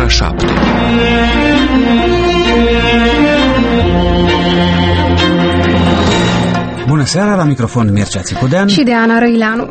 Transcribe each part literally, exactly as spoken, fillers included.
ora șapte. Bună seara, la microfon Mircea Țicudean și Diana Răileanu.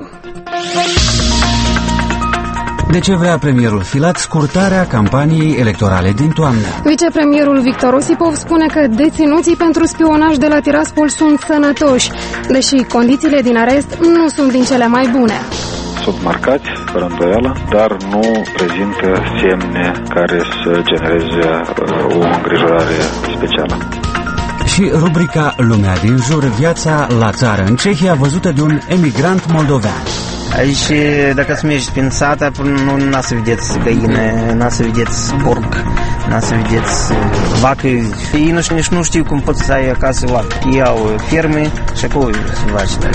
De ce vrea premierul Filat scurtarea campaniei electorale din toamnă? Vicepremierul Victor Osipov spune că deținuții pentru spionaj de la Tiraspol sunt sănătoși, deși condițiile din arest nu sunt din cele mai bune. Sunt marcați, fără îndoială, dar nu prezintă semne care să genereze uh, o îngrijorare specială. Și rubrica Lumea din jur, viața la țară în Cehia, văzută de un emigrant moldovean. Aici, dacă să mergeți prin sat, nu n-a să vedeți găine, n-a să vedeți porc, n-a să vedeți vacă. Ei nu, nici nu știu cum pot să ai acasă vacă. Ei au ferme și acolo sunt vaci.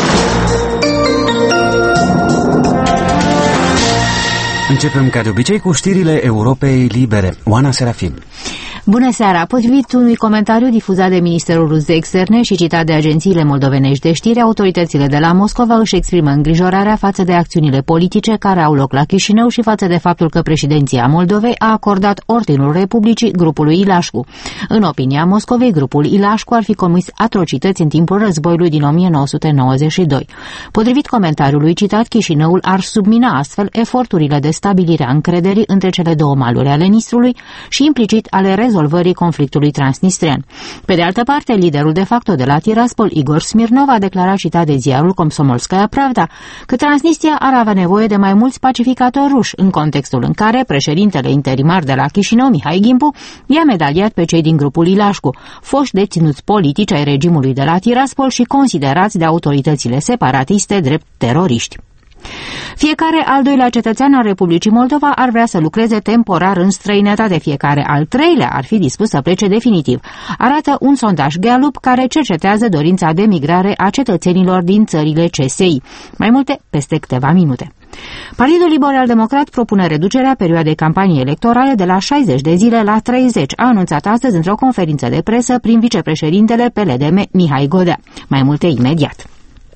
Începem ca de obicei cu știrile Europei Libere. Oana Serafim. Bună seara! Potrivit unui comentariu difuzat de Ministerul Rus de Externe și citat de agențiile moldovenești de știri, autoritățile de la Moscova își exprimă îngrijorarea față de acțiunile politice care au loc la Chișinău și față de faptul că președinția Moldovei a acordat Ordinul Republicii grupului Ilașcu. În opinia Moscovei, grupul Ilașcu ar fi comis atrocități în timpul războiului din o mie nouă sute nouăzeci și doi. Potrivit comentariului citat, Chișinăul ar submina astfel eforturile de stabilire a încrederii între cele două maluri ale Nistrului și implicit ale rezolvării rezolvării conflictului transnistrian. Pe de altă parte, liderul de facto de la Tiraspol, Igor Smirnov, a declarat citat de ziarul Komsomolskaya Pravda că Transnistria ar avea nevoie de mai mulți pacificatori ruși, în contextul în care președintele interimar de la Chișinău, Mihai Gimpu, i-a medaliat pe cei din grupul Ilașcu, foști deținuți politici ai regimului de la Tiraspol și considerați de autoritățile separatiste drept teroriști. Fiecare al doilea cetățean al Republicii Moldova ar vrea să lucreze temporar în străinătate, fiecare al treilea ar fi dispus să plece definitiv, arată un sondaj Gallup care cercetează dorința de migrare a cetățenilor din țările C S I. Mai multe peste câteva minute. Partidul Liberal Democrat propune reducerea perioadei campaniei electorale de la șaizeci de zile la treizeci, a anunțat astăzi într-o conferință de presă prin vicepreședintele P L D M Mihai Godea. Mai multe imediat.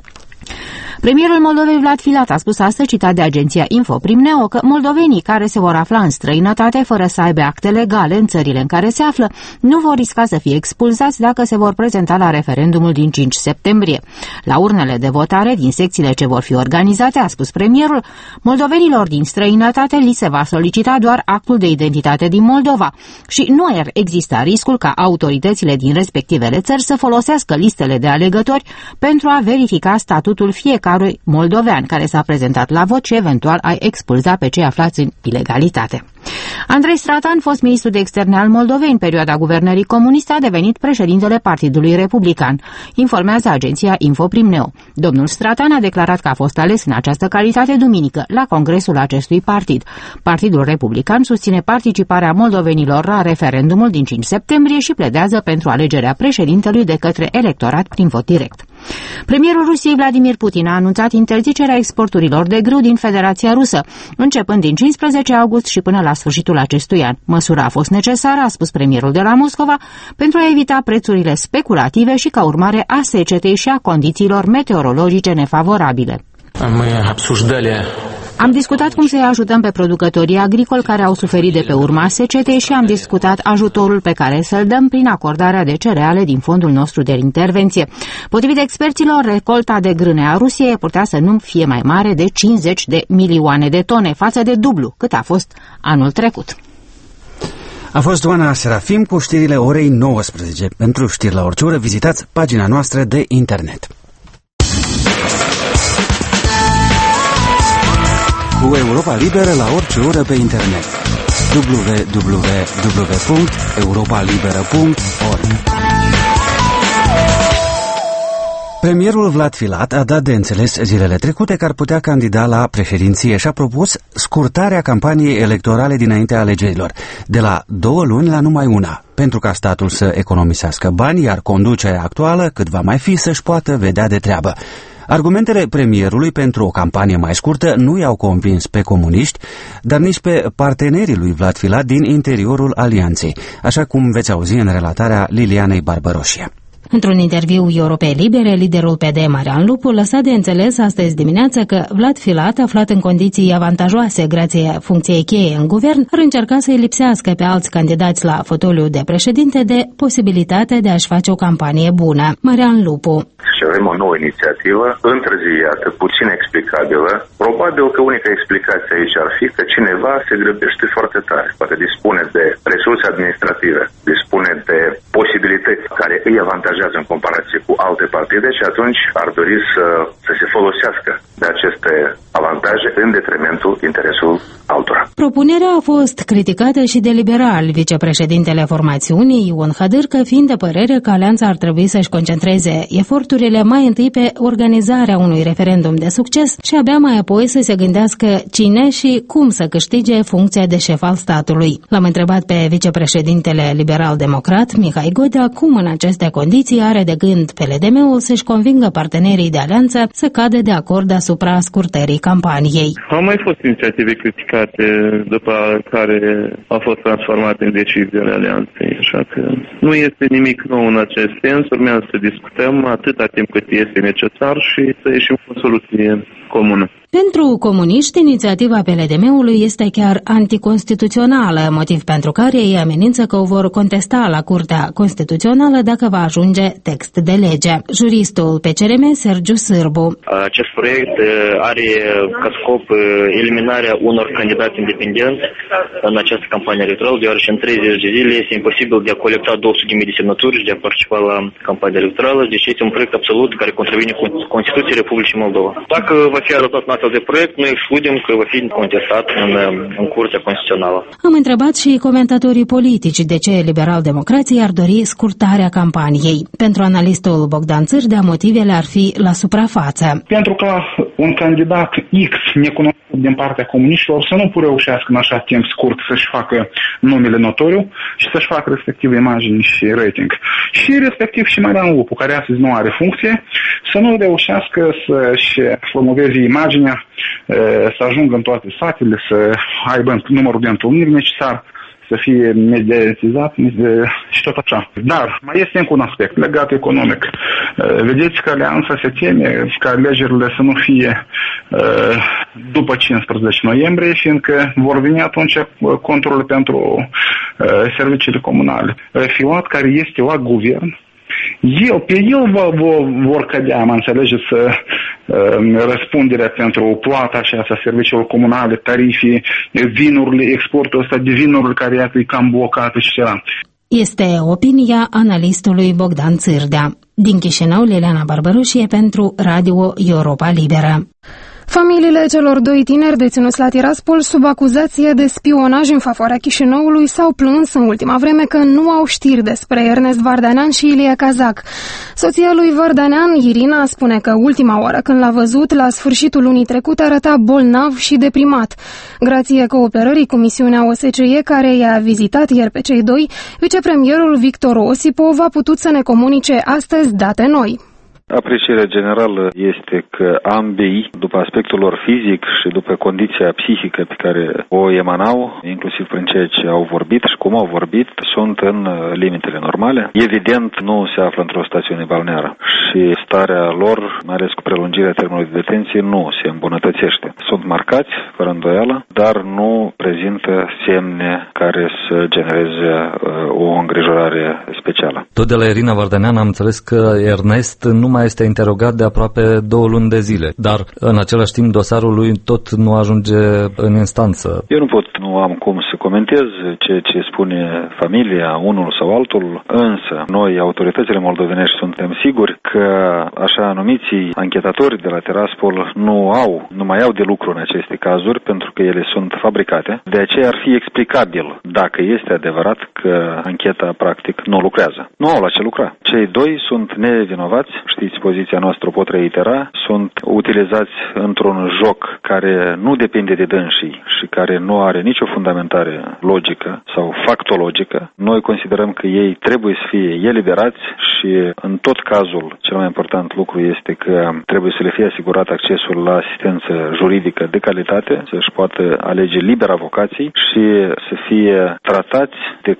Premierul Moldovei Vlad Filat a spus astăzi, citat de agenția Info Primneo, că moldovenii care se vor afla în străinătate fără să aibă acte legale în țările în care se află nu vor risca să fie expulzați dacă se vor prezenta la referendumul din cinci septembrie. La urnele de votare din secțiile ce vor fi organizate, a spus premierul, moldovenilor din străinătate li se va solicita doar actul de identitate din Moldova și nu ar exista riscul ca autoritățile din respectivele țări să folosească listele de alegători pentru a verifica statutul fiecare moldovean care s-a prezentat la vot și eventual a expulza pe cei aflați în ilegalitate. Andrei Stratan, fost ministru de externe al Moldovei în perioada guvernării comuniste, a devenit președintele Partidului Republican, informează agenția Info Primneo. Domnul Stratan a declarat că a fost ales în această calitate duminică la congresul acestui partid. Partidul Republican susține participarea moldovenilor la referendumul din cinci septembrie și pledează pentru alegerea președintelui de către electorat prin vot direct. Premierul Rusiei Vladimir Putin a anunțat interzicerea exporturilor de grâu din Federația Rusă, începând din cincisprezece august și până la sfârșitul acestui an. Măsura a fost necesară, a spus premierul de la Moscova, pentru a evita prețurile speculative și ca urmare a secetei și a condițiilor meteorologice nefavorabile. Am discutat cum să-i ajutăm pe producătorii agricoli care au suferit de pe urma secetei și am discutat ajutorul pe care să-l dăm prin acordarea de cereale din fondul nostru de intervenție. Potrivit experților, recolta de grâne a Rusiei putea să nu fie mai mare de cincizeci de milioane de tone, față de dublu cât a fost anul trecut. A fost Oana Serafim cu știrile orei nouăsprezece. Pentru știri la orice oră, vizitați pagina noastră de internet. Cu Europa Liberă la orice oră pe internet. w w w punct europa liberă punct org. Premierul Vlad Filat a dat de înțeles zilele trecute că ar putea candida la președinție și a propus scurtarea campaniei electorale dinaintea alegerilor, de la două luni la numai una, pentru ca statul să economisească bani, iar conducerea actuală, cât va mai fi, să-și poată vedea de treabă. Argumentele premierului pentru o campanie mai scurtă nu i-au convins pe comuniști, dar nici pe partenerii lui Vlad Filat din interiorul alianței, așa cum veți auzi în relatarea Lilianei Barbaroșie. Într-un interviu Europei Libere, liderul P D Marian Lupu lăsa de înțeles astăzi dimineață că Vlad Filat, aflat în condiții avantajoase grație funcției cheie în guvern, ar încerca să-i lipsească pe alți candidați la fotoliul de președinte de posibilitatea de a-și face o campanie bună. Marian Lupu. Și avem o nouă inițiativă, întârziată, puțin explicabilă. Probabil că unica explicație aici ar fi că cineva se grăbește foarte tare. Poate dispune de resurse administrative, dispune de posibilități care îi avantajează în comparație cu alte partide și atunci ar dori să, să se folosească de aceste avantaje în detrimentul interesul altora. Propunerea a fost criticată și de liberal. Vicepreședintele formațiunii, Ion Hadârcă, fiind de părere că alianța ar trebui să-și concentreze eforturile mai întâi pe organizarea unui referendum de succes și abia mai apoi să se gândească cine și cum să câștige funcția de șef al statului. L-am întrebat pe vicepreședintele liberal-democrat, Mihai Godea, cum în aceste condiții are de gând P L D M-ul să-și convingă partenerii de alianță să cadă de acord asupra scurtării campaniei. Au mai fost inițiative criticate, după care au fost transformate în decizii ale alianței, așa că nu este nimic nou în acest sens, urmează să discutăm atâta timp cât este necesar și să ieșim cu o soluție comună. Pentru comuniști, inițiativa P L D M-ului este chiar anticonstituțională, motiv pentru care ei amenință că o vor contesta la Curtea Constituțională dacă va ajunge text de lege. Juristul P C R M, Sergiu Sârbu. Acest proiect are ca scop eliminarea unor candidați independenți în această campanie electorală, deoarece în treizeci de zile este imposibil de a colecta două sute de mii de semnături și de a participa la campania electorală, deci este un proiect absolut care contravine Constituției Republicii Moldova. Dacă va fi adoptat un astfel de proiect, noi excludem că va fi contestat în, în Curtea Constituțională. Am întrebat și comentatorii politici de ce liberal-democrații ar dori scurtarea campaniei. Pentru analistul Bogdan Țârdea, motivele ar fi la suprafață. Pentru că un candidat X necunoscut din partea comuniștilor să nu reușească în așa timp scurt să-și facă numele notoriu și să-și facă respectiv imagini și rating. Și respectiv și Marian Lupu, care astăzi nu are funcție, să nu reușească să-și promoveze imaginea, să ajungă în toate satele, să aibă numărul de întâlniri necesar, să fie mediatizat și tot așa. Dar mai este încă un aspect legat economic. Vedeți că alianța se teme ca alegerile să nu fie după cincisprezece noiembrie, fiindcă vor veni atunci controlul pentru serviciile comunale. Filat, care este la guvern, El, pe el vă, vă, vor cădea, mă înțelegeți, răspunderea pentru plata aceasta, serviciilor comunale, tarifii, vinurile, exportul ăsta de vinuri care iată e cam blocat și ceva. Este opinia analistului Bogdan Țârdea. Din Chișinău, Liliana Barbaroșie pentru Radio Europa Liberă. Familiile celor doi tineri deținuți la Tiraspol sub acuzație de spionaj în favoarea Chișinăului s-au plâns în ultima vreme că nu au știri despre Ernest Vardanean și Ilie Cazac. Soția lui Vardanean, Irina, spune că ultima oară când l-a văzut, la sfârșitul lunii trecute, arăta bolnav și deprimat. Grație cooperării cu misiunea O S C E, care i-a vizitat ieri pe cei doi, vicepremierul Victor Osipov a putut să ne comunice astăzi date noi. Aprecierea generală este că ambii, după aspectul lor fizic și după condiția psihică pe care o emanau, inclusiv prin ceea ce au vorbit și cum au vorbit, sunt în limitele normale. Evident, nu se află într-o stațiune balneară și starea lor, mai ales cu prelungirea termenului de detenție, nu se îmbunătățește. Sunt marcați, fără îndoială, dar nu prezintă semne care să genereze uh, o îngrijorare specială. Tot de la Irina Vardanean am înțeles că Ernest nu mai este interogat de aproape două luni de zile, dar în același timp dosarul lui tot nu ajunge în instanță. Eu nu pot, nu am cum să comentez ceea ce spune familia, unul sau altul, însă noi, autoritățile moldovenești, suntem siguri că așa numiții anchetatori de la Tiraspol nu au, nu mai au de lucru în aceste cazuri, pentru că ele sunt fabricate. De aceea ar fi explicabil dacă este adevărat că ancheta practic nu lucrează. Nu au la ce lucra. Cei doi sunt nevinovați, știți, poziția noastră o pot reitera, sunt utilizați într-un joc care nu depinde de dânsii și care nu are nicio fundamentare logică sau factologică. Noi considerăm că ei trebuie să fie eliberați și în tot cazul cel mai important lucru este că trebuie să le fie asigurat accesul la asistență juridică de calitate, să-și poată alege liber avocații și să fie tratați de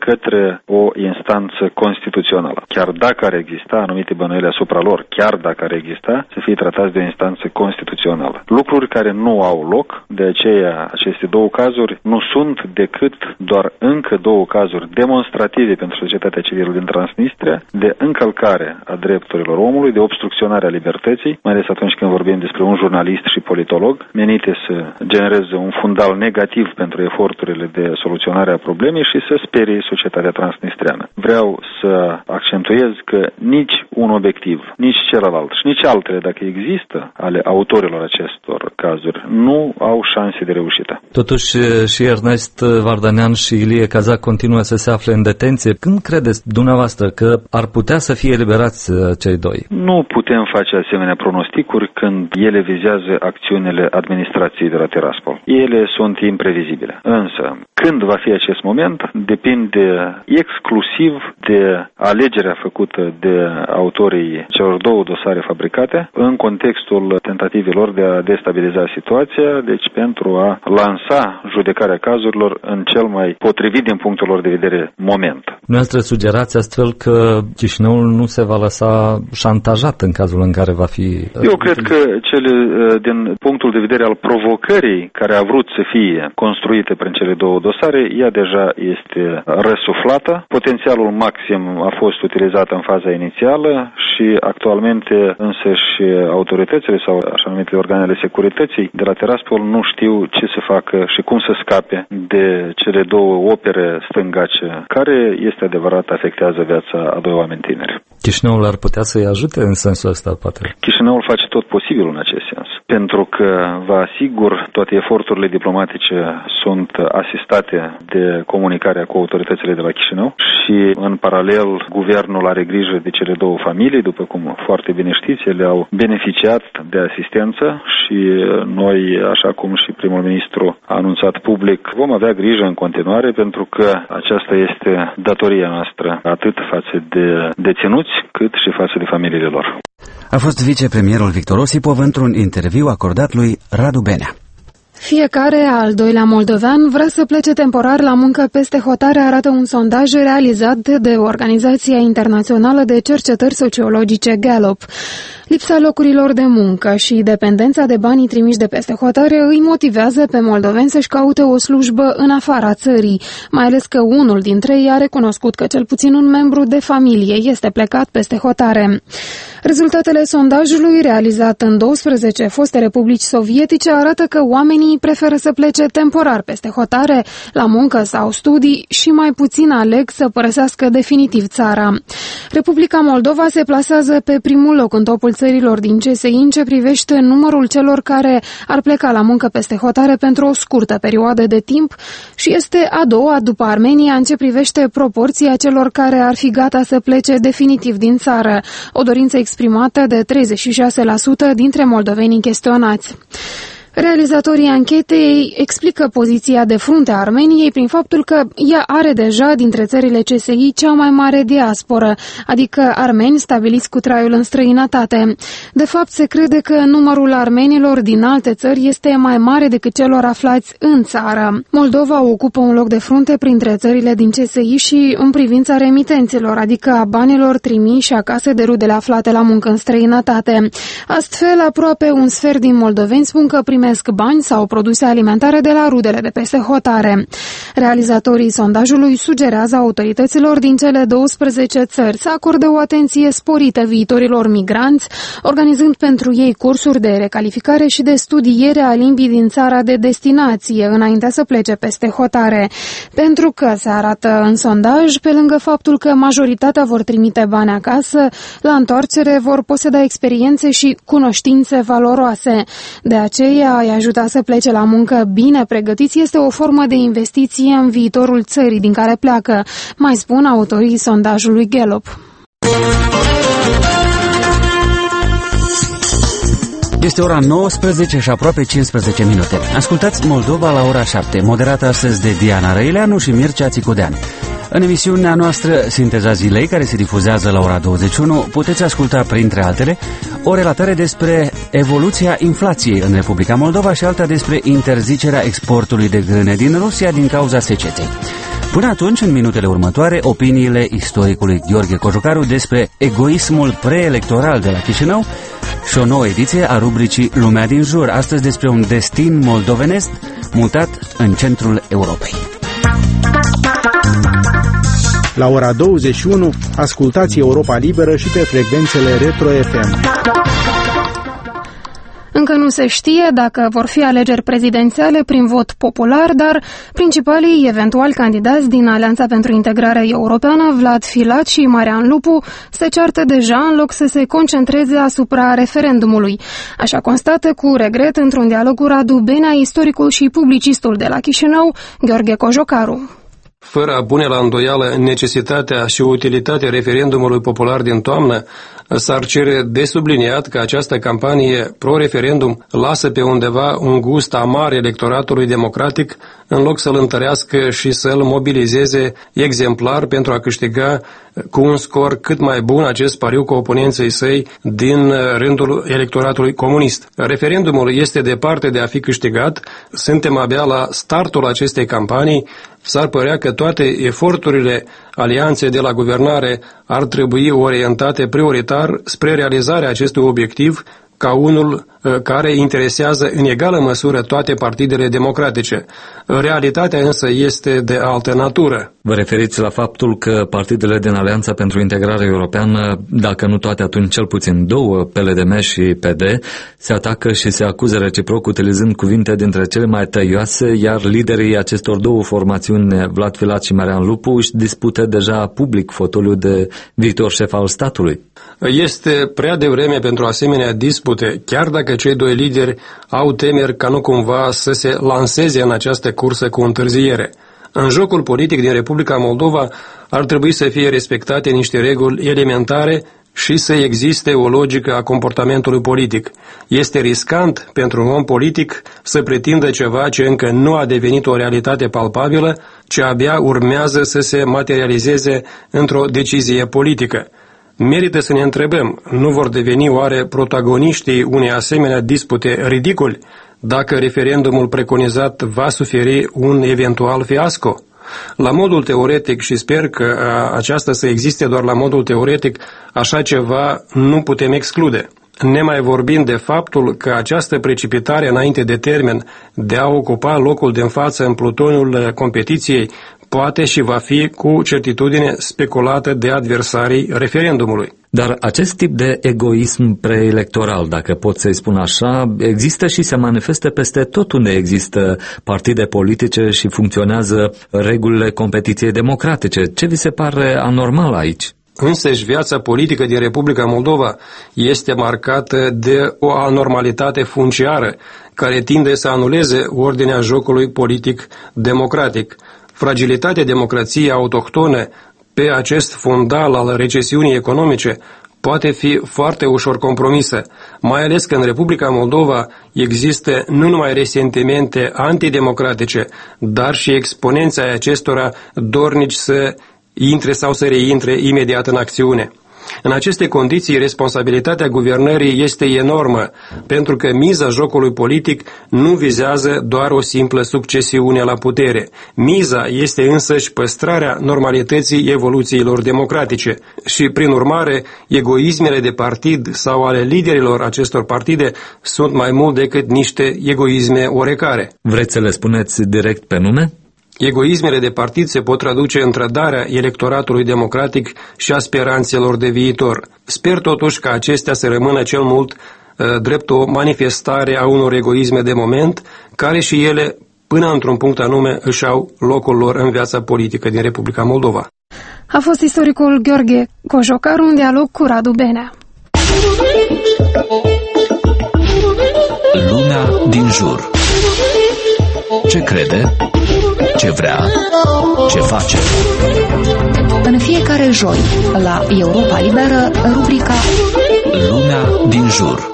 către o instanță constituțională. Chiar dacă ar exista anumite bănuieli asupra lor, chiar dacă ar exista, să fie tratați de o instanță constituțională. Lucruri care nu au loc, de aceea aceste două cazuri nu sunt decât doar încă două cazuri demonstrative pentru societatea civilă din Transnistria de încălcare a drepturilor omului, de obstrucționare a libertății, mai ales atunci când vorbim despre un jurnalist și politolog, menite să genereze un fundal negativ pentru eforturile de soluționare a problemei și să sperie societatea transnistriană. Vreau să accentuez că nici un obiectiv, nici celălalt și nici altele, dacă există, ale autorilor acestor cazuri, nu au șanse de reușită. Totuși și Ernest Vardanean și Ilie Kazak continuă să se afle în detenție. Când credeți dumneavoastră că ar putea să fie eliberați cei doi? Nu putem face asemenea pronosticuri când ele vizează acțiunile administrației de la Tiraspol. Ele sunt imprevizibile. Însă, când va fi acest moment, depinde exclusiv de alegerea făcută de autorii celor două dosare fabricate în contextul tentativelor de a destabiliza situația, deci pentru a lansa judecarea cazurilor în cel mai potrivit din punctul lor de vedere moment. Noastră sugerați astfel că Chișinăul nu se va lăsa șantajat în cazul în care va fi... Eu cred că cele, din punctul de vedere al provocării care a vrut să fie construite prin cele două dosare, ea deja este răsuflată. Potențialul maxim a fost utilizat în faza inițială și actualmente însăși autoritățile sau așa numite organele securității de la Tiraspol nu știu ce să facă și cum să scape de cele două opere stângace care, este adevărat, afectează viața a doi oameni tineri. Chișinăul ar putea să-i ajute în sensul ăsta, poate? Chișinăul face tot posibilul în acest sens, pentru că, vă asigur, toate eforturile diplomatice sunt asistate de comunicarea cu autoritățile de la Chișinău și, în paralel, guvernul are grijă de cele două familii, după cum foarte bine știți, ele au beneficiat de asistență și noi, așa cum și primul ministru a anunțat public, vom avea grijă în continuare, pentru că aceasta este datoria noastră, atât față de deținuți, cât și față de familiile lor. A fost vicepremierul Victor Osipov într-un interviu acordat lui Radu Benea. Fiecare al doilea moldovean vrea să plece temporar la muncă peste hotare, arată un sondaj realizat de Organizația Internațională de Cercetări Sociologice Gallup. Lipsa locurilor de muncă și dependența de banii trimiși de peste hotare îi motivează pe moldoveni să-și caute o slujbă în afara țării, mai ales că unul dintre ei a recunoscut că cel puțin un membru de familie este plecat peste hotare. Rezultatele sondajului, realizat în douăsprezece foste republici sovietice, arată că oamenii preferă să plece temporar peste hotare, la muncă sau studii și mai puțin aleg să părăsească definitiv țara. Republica Moldova se plasează pe primul loc în topul țărilor din C S I în ce privește numărul celor care ar pleca la muncă peste hotare pentru o scurtă perioadă de timp și este a doua după Armenia în ce privește proporția celor care ar fi gata să plece definitiv din țară, o dorință exprimată de treizeci și șase la sută dintre moldovenii chestionați. Realizatorii anchetei explică poziția de frunte a Armeniei prin faptul că ea are deja dintre țările C S I cea mai mare diasporă, adică armeni stabiliți cu traiul în străinătate. De fapt, se crede că numărul armenilor din alte țări este mai mare decât celor aflați în țară. Moldova ocupă un loc de frunte printre țările din C S I și în privința remitențelor, adică a banilor trimiși acasă de rudele aflate la muncă în străinătate. Astfel, aproape un sfert din moldoveni spun că primesc bani sau produse alimentare de la rudele de peste hotare. Realizatorii sondajului sugerează autorităților din cele douăsprezece țări să acorde o atenție sporită viitorilor migranți, organizând pentru ei cursuri de recalificare și de studiere a limbii din țara de destinație, înainte să plece peste hotare. Pentru că, se arată în sondaj, pe lângă faptul că majoritatea vor trimite bani acasă, la întoarcere vor poseda experiențe și cunoștințe valoroase. De aceea, îi ajuta să plece la muncă bine pregătiți este o formă de investiție în viitorul țării din care pleacă, mai spun autorii sondajului Gallup. Este ora nouăsprezece și aproape cincisprezece minute. Ascultați Moldova la ora șapte, moderată astăzi de Diana Răileanu și Mircea Țicudean. În emisiunea noastră Sinteza Zilei, care se difuzează la ora douăzeci și unu, puteți asculta, printre altele, o relatare despre evoluția inflației în Republica Moldova și alta despre interzicerea exportului de grâne din Rusia din cauza secetei. Până atunci, în minutele următoare, opiniile istoricului Gheorghe Cojocaru despre egoismul preelectoral de la Chișinău și o nouă ediție a rubricii Lumea din jur, astăzi despre un destin moldovenesc mutat în centrul Europei. La ora douăzeci și unu, ascultați Europa Liberă și pe frecvențele Retro F M. Încă nu se știe dacă vor fi alegeri prezidențiale prin vot popular, dar principalii eventuali candidați din Alianța pentru Integrare Europeană, Vlad Filat și Marian Lupu, se ceartă deja în loc să se concentreze asupra referendumului. Așa constată cu regret într-un dialog cu Radu Benea, istoricul și publicistul de la Chișinău, Gheorghe Cojocaru. Fără a pune la îndoială necesitatea și utilitatea referendumului popular din toamnă, s-ar cere de subliniat că această campanie pro-referendum lasă pe undeva un gust amar electoratului democratic, în loc să-l întărească și să-l mobilizeze exemplar pentru a câștiga cu un scor cât mai bun acest pariu cu oponenții săi din rândul electoratului comunist. Referendumul este departe de a fi câștigat, suntem abia la startul acestei campanii. S-ar părea că toate eforturile alianței de la guvernare ar trebui orientate prioritar spre realizarea acestui obiectiv ca unul care interesează în egală măsură toate partidele democratice. Realitatea însă este de altă natură. Vă referiți la faptul că partidele din Alianța pentru Integrare Europeană, dacă nu toate, atunci cel puțin două, P L D M și P D, se atacă și se acuză reciproc utilizând cuvinte dintre cele mai tăioase, iar liderii acestor două formațiuni, Vlad Filat și Marian Lupu, își dispută deja public fotoliul de viitor șef al statului. Este prea devreme pentru asemenea dispute, chiar dacă cei doi lideri au temeri ca nu cumva să se lanseze în această cursă cu întârziere. În jocul politic din Republica Moldova ar trebui să fie respectate niște reguli elementare și să existe o logică a comportamentului politic. Este riscant pentru un om politic să pretindă ceva ce încă nu a devenit o realitate palpabilă, ce abia urmează să se materializeze într-o decizie politică. Merită să ne întrebăm, nu vor deveni oare protagoniștii unei asemenea dispute ridicoli dacă referendumul preconizat va suferi un eventual fiasco? La modul teoretic, și sper că aceasta să existe doar la modul teoretic, așa ceva nu putem exclude. Nemai vorbind de faptul că această precipitare înainte de termen de a ocupa locul de în față în plutonul competiției poate și va fi cu certitudine speculată de adversarii referendumului. Dar acest tip de egoism preelectoral, dacă pot să-i spun așa, există și se manifestă peste tot unde există partide politice și funcționează regulile competiției democratice. Ce vi se pare anormal aici? Însăși viața politică din Republica Moldova este marcată de o anormalitate funciară care tinde să anuleze ordinea jocului politic democratic. Fragilitatea democrației autohtone pe acest fundal al recesiunii economice poate fi foarte ușor compromisă, mai ales că în Republica Moldova există nu numai resentimente antidemocratice, dar și exponenții acestora dornici să intre sau să reintre imediat în acțiune. În aceste condiții, responsabilitatea guvernării este enormă, pentru că miza jocului politic nu vizează doar o simplă succesiune la putere. Miza este însăși păstrarea normalității evoluțiilor democratice și, prin urmare, egoismele de partid sau ale liderilor acestor partide sunt mai mult decât niște egoisme oarecare. Vreți să le spuneți direct pe nume? Egoismele de partid se pot traduce în trădarea electoratului democratic și a speranțelor de viitor. Sper totuși ca acestea să rămână cel mult uh, drept o manifestare a unor egoisme de moment, care și ele, până într-un punct anume, își au locul lor în viața politică din Republica Moldova. A fost istoricul Gheorghe Cojocaru în dialog cu Radu Benea. Lumea din jur. Ce crede? Ce vrea? Ce face? În fiecare joi, la Europa Liberă, rubrica Lumea din jur.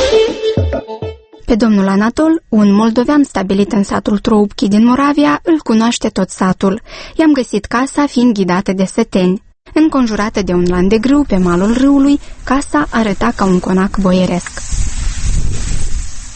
Pe domnul Anatol, un moldovean stabilit în satul Troubchi din Moravia, îl cunoaște tot satul. I-am găsit casa fiind ghidată de săteni. Înconjurată de un lan de grâu pe malul râului, casa arăta ca un conac boieresc.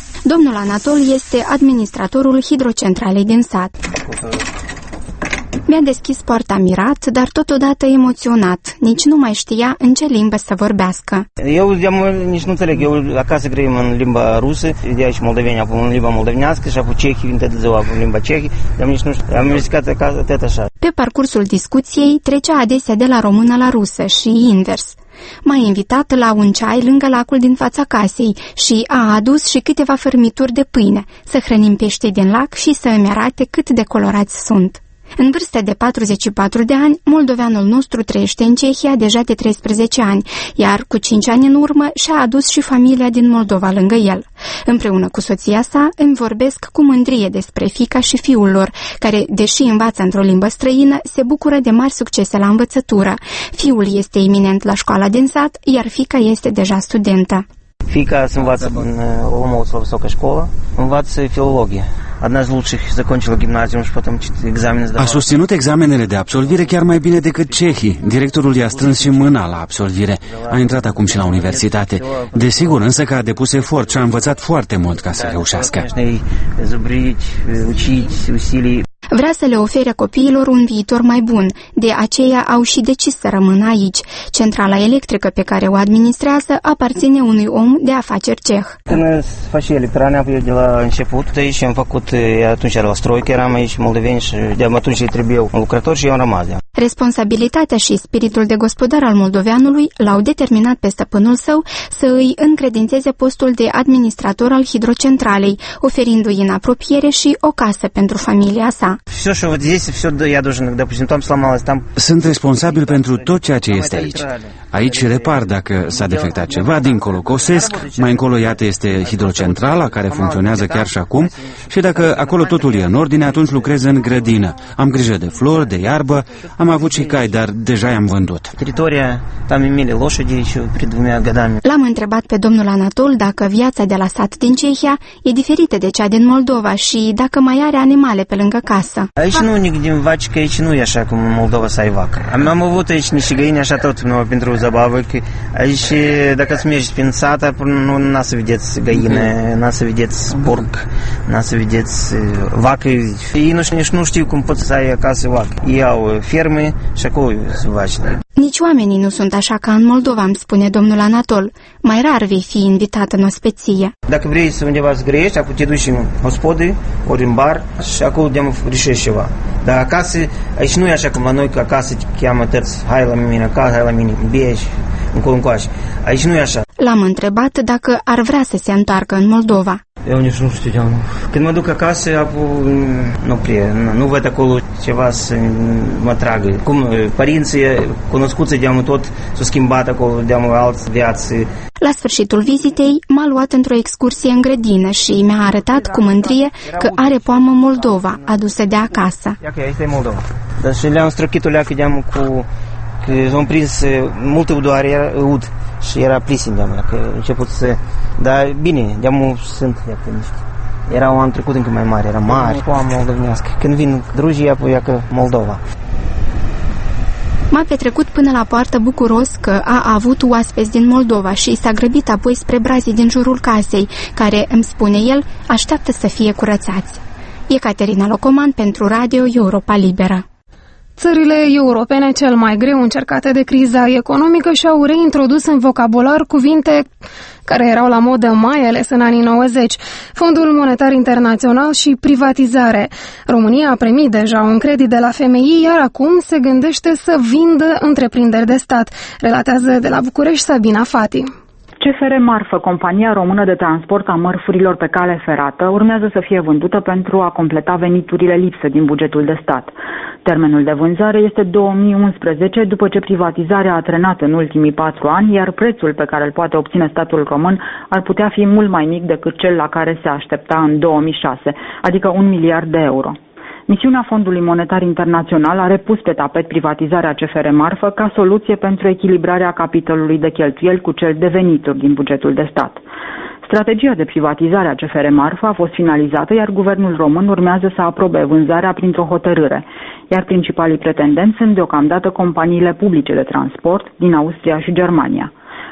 Domnul Anatol este administratorul hidrocentralei din sat. Mi-a deschis poarta mirat, dar totodată emoționat. Nici nu mai știa în ce limbă să vorbească. Eu nici nu înțeleg. Eu acasă grăim în limba rusă, de aici moldoveni, apoi în limba moldovenească și apoi cehii, vin de ziua în limba cehii. Dar nici nu știu. Am ridicat acasă tot așa. Pe parcursul discuției trecea adesea de la română la rusă și invers. M-a invitat la un ceai lângă lacul din fața casei și a adus și câteva fărmituri de pâine, să hrănim peștii din lac și să îmi arate cât de colorați sunt. În vârstă de patruzeci și patru de ani, moldoveanul nostru trăiește în Cehia deja de treisprezece ani, iar cu cinci ani în urmă și-a adus și familia din Moldova lângă el. Împreună cu soția sa îmi vorbesc cu mândrie despre fiica și fiul lor, care, deși învață într-o limbă străină, se bucură de mari succese la învățătură. Fiul este eminent la școala din sat, iar fiica este deja studentă. Fiica se învață în Olomouț la Высокая școală, învață filologie. Одна из лучших закончила гимназиум și потом examene sdava. A susținut examenele de absolvire chiar mai bine decât cehii. Directorul i-a strâns și mâna la absolvire. A intrat acum și la universitate. Desigur, însă că a depus efort și a învățat foarte mult ca să reușească. Vrea să le ofere copiilor un viitor mai bun, de aceea au și decis să rămână aici. Centrala electrică pe care o administrează aparține unui om de afaceri ceh. Când faci electrania, eu de la început, aici am făcut, atunci era la stroică, eram aici moldoveni și de atunci îi trebuiau un lucrător și eu am rămas. Responsabilitatea și spiritul de gospodar al moldoveanului l-au determinat pe stăpânul său să îi încredințeze postul de administrator al hidrocentralei, oferindu-i în apropiere și o casă pentru familia sa. Sunt responsabil pentru tot ceea ce este aici. Aici repar dacă s-a defectat ceva, dincolo cosesc, mai încolo iată este hidrocentrala care funcționează chiar și acum și dacă acolo totul e în ordine, atunci lucrez în grădină. Am grijă de flori, de iarbă, am avut și cai, dar deja i-am vândut. Teritoria, tam imeli loșadi și pred двумя годами. L-am întrebat pe domnul Anatol dacă viața de la sat din Cehia e diferită de cea din Moldova și dacă mai are animale pe lângă casă. Aici nu din vaci, că aici nu e așa cum în Moldova să ai vacă. Am, am avut aici niște găini așa tot numai pentru zabavă, că aici dacă îți mergi prin sat, nu n-a să vedeți găine, n-a să vedeți porc, n-a să vedeți vacă. Ei nu, nici nu știu cum poți să ai acasă vacă. Ei au ferme și acolo sunt vaci. Nici oamenii nu sunt așa ca în Moldova, îmi spune domnul Anatol. Mai rar vei fi invitat în ospeție. Dacă vrei să undeva să grăiești, apoi te duci în hospode, ori în bar și acolo de-am rișești ceva. Dar acasă, aici nu e așa cum la noi, că acasă te cheamă tăți, hai la mine acasă, hai la mine, bieși, încolo încoace. Aici nu e așa. L-am întrebat dacă ar vrea să se întoarcă în Moldova. Eu nici nu știu. Când mă duc acasă, apoi nu prea, nu, nu văd acolo ceva să mă tragă. Cum părinții cunoscuți de-am tot s-au schimbat acolo, de-am alți viață. La sfârșitul vizitei m-a luat într-o excursie în grădină și mi-a arătat cu mândrie că are poamă Moldova, adusă de acasă. Ia că este Moldova. Dar și le-am străchit o leacă de-am cu... că am prins multe udoare, era ud și era plisin de-am, că a început să... Dar bine, de-am sunt, iată, niște... Era un an trecut încă mai mare, era mare, poamă moldovenească. Când vin drujii, apoi ia că Moldova. M-a petrecut până la poartă bucuros că a avut oaspeți din Moldova și s-a grăbit apoi spre brazii din jurul casei, care, îmi spune el, așteaptă să fie curățați. Ecaterina Locoman pentru Radio Europa Liberă. Țările europene cel mai greu încercate de criza economică și-au reintrodus în vocabular cuvinte care erau la modă mai ales în anii nouăzeci. Fondul Monetar Internațional și privatizare. România a primit deja un credit de la F M I, iar acum se gândește să vindă întreprinderi de stat, relatează de la București Sabina Fati. C F R Marfă, compania română de transport a mărfurilor pe cale ferată, urmează să fie vândută pentru a completa veniturile lipsă din bugetul de stat. Termenul de vânzare este două mii unsprezece, după ce privatizarea a trenat în ultimii patru ani, iar prețul pe care îl poate obține statul român ar putea fi mult mai mic decât cel la care se aștepta în două mii șase, adică un miliard de euro. Misiunea Fondului Monetar Internațional a repus pe tapet privatizarea C F R Marfă ca soluție pentru echilibrarea capitolului de cheltuieli cu cel de venituri din bugetul de stat. Strategia de privatizare a C F R Marfă a fost finalizată, iar guvernul român urmează să aprobe vânzarea printr-o hotărâre, iar principalii pretendenți sunt deocamdată companiile publice de transport din Austria și Germania.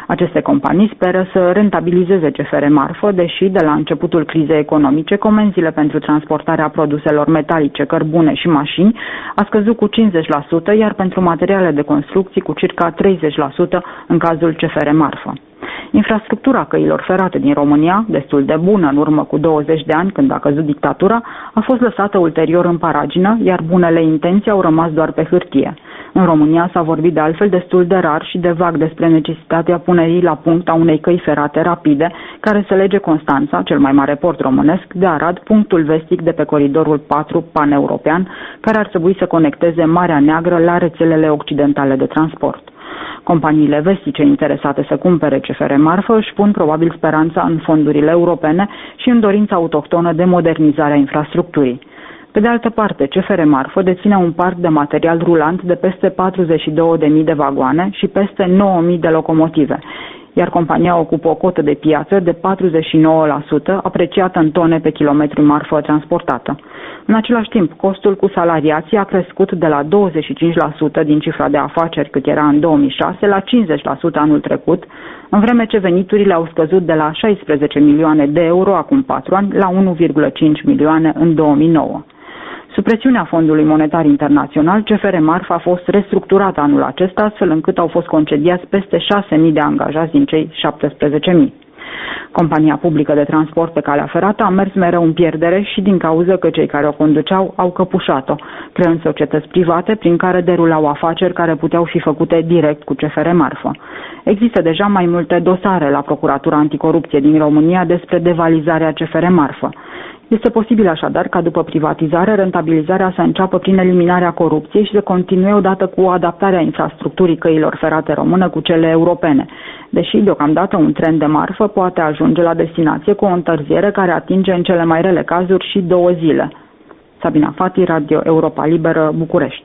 Aceste companii speră să rentabilizeze C F R Marfă, deși de la începutul crizei economice, comenzile pentru transportarea produselor metalice, cărbune și mașini a scăzut cu cincizeci la sută, iar pentru materiale de construcții cu circa treizeci la sută în cazul C F R Marfă. Infrastructura căilor ferate din România, destul de bună în urmă cu douăzeci de ani când a căzut dictatura, a fost lăsată ulterior în paragină, iar bunele intenții au rămas doar pe hârtie. În România s-a vorbit de altfel destul de rar și de vag despre necesitatea punerii la punct a unei căi ferate rapide, care să lege Constanța, cel mai mare port românesc, de Arad, punctul vestic de pe coridorul patru pan-european, care ar trebui să conecteze Marea Neagră la rețelele occidentale de transport. Companiile vestice interesate să cumpere C F R Marfă își pun probabil speranța în fondurile europene și în dorința autohtonă de modernizare a infrastructurii. Pe de altă parte, C F R Marfă deține un parc de material rulant de peste patruzeci și două de mii de vagoane și peste nouă mii de locomotive, iar compania ocupă o cotă de piață de patruzeci și nouă la sută, apreciată în tone pe kilometru marfă transportată. În același timp, costul cu salariații a crescut de la douăzeci și cinci la sută din cifra de afaceri cât era în două mii șase la cincizeci la sută anul trecut, în vreme ce veniturile au scăzut de la șaisprezece milioane de euro acum patru ani la unu virgulă cinci milioane în două mii nouă. Sub presiunea Fondului Monetar Internațional, C F R Marfă a fost restructurat anul acesta, astfel încât au fost concediați peste șase mii de angajați din cei șaptesprezece mii. Compania publică de transport pe calea ferată a mers mereu în pierdere și din cauză că cei care o conduceau au căpușat-o, creând societăți private prin care derulau afaceri care puteau fi făcute direct cu C F R Marfă. Există deja mai multe dosare la Procuratura Anticorupție din România despre devalizarea C F R Marfă. Este posibil așadar ca după privatizare rentabilizarea să înceapă prin eliminarea corupției și să continue odată cu adaptarea infrastructurii căilor ferate română cu cele europene, deși deocamdată un tren de marfă poate ajunge la destinație cu o întârziere care atinge în cele mai rele cazuri și două zile. Sabina Fati, Radio Europa Liberă, București.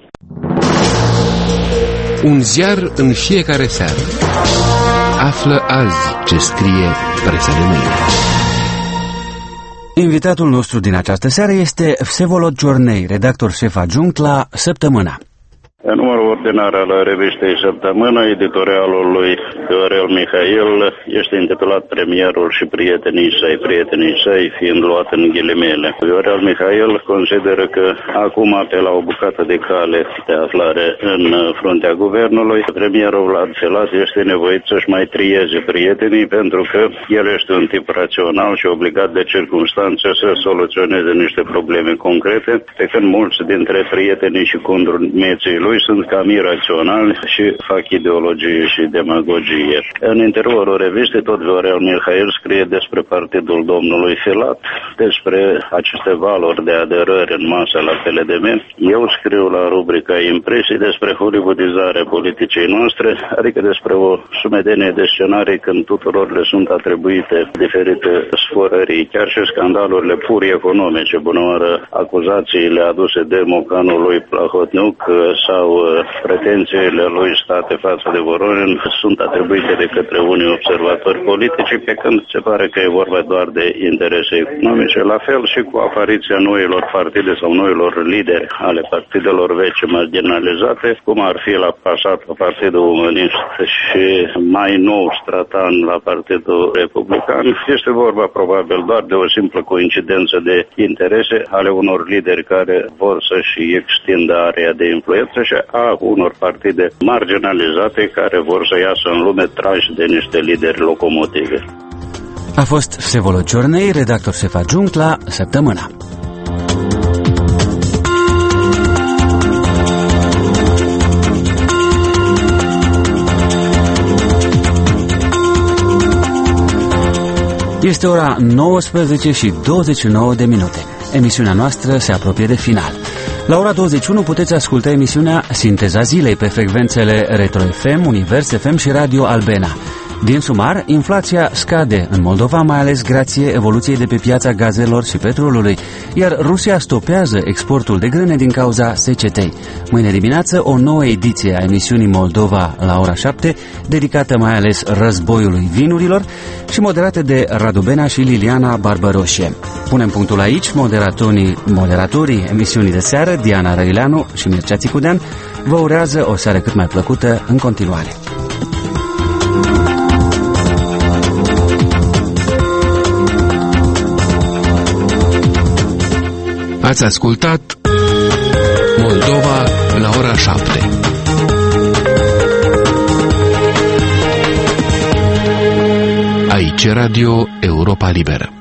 Un ziar în fiecare seară. Află azi ce scrie presa de mâine. Invitatul nostru din această seară este Vsevolod Ciornei, redactor șef adjunct la Săptămâna. În numărul ordinar al revistei Săptămâna, editorialul lui Viorel Mihail este intitulat Premierul și prietenii săi, prietenii săi fiind luat în ghilimele. Viorel Mihail consideră că acum, pe la o bucată de cale de aflare în fruntea guvernului, premierul Vlad Filat este nevoit să-și mai trieze prietenii, pentru că el este un tip rațional și obligat de circunstanțe să soluționeze niște probleme concrete, pe când mulți dintre prietenii și condrumeții lui sunt cam iraționali și fac ideologie și demagogie. În interiorul revistei, tot Viorel Mihail scrie despre partidul domnului Filat, despre aceste valori de aderări în masă la P L D M. Eu scriu la rubrica Impresii despre hollywoodizarea politicii noastre, adică despre o sumedenie de scenarii când tuturor le sunt atribuite diferite sforării, chiar și scandalurile pur economice, bunăoară acuzațiile aduse de mocanului Plahotniuc sau pretențiile lui state față de Voronin sunt atribuite de către unii observatori politici, pe când se pare că e vorba doar de interese economice, la fel și cu apariția noilor partide sau noilor lideri ale partidelor vechi marginalizate, cum ar fi la Pasat la Partidul Umanist și mai nou Stratan la Partidul Republican. Este vorba probabil doar de o simplă coincidență de interese ale unor lideri care vor să-și extindă area de influență și a unor partide marginalizate care vor să iasă în lume trași de niște lideri locomotive. A fost Vsevolod Ciornei, redactor șef adjunct la Săptămâna. Este ora nouăsprezece și douăzeci și nouă de minute. Emisiunea noastră se apropie de final. La ora douăzeci și unu puteți asculta emisiunea Sinteza Zilei pe frecvențele Retro F M, Univers F M și Radio Albena. Din sumar, inflația scade în Moldova, mai ales grație evoluției de pe piața gazelor și petrolului, iar Rusia stopează exportul de grâne din cauza secetei. Mâine dimineață, o nouă ediție a emisiunii Moldova la ora șapte, dedicată mai ales războiului vinurilor și moderată de Radu Bena și Liliana Barbăroșie. Punem punctul aici, moderatorii, moderatorii emisiunii de seară, Diana Răileanu și Mircea Țicudean, vă urează o seară cât mai plăcută în continuare. Ați ascultat Moldova la ora șapte. Aici Radio Europa Liberă.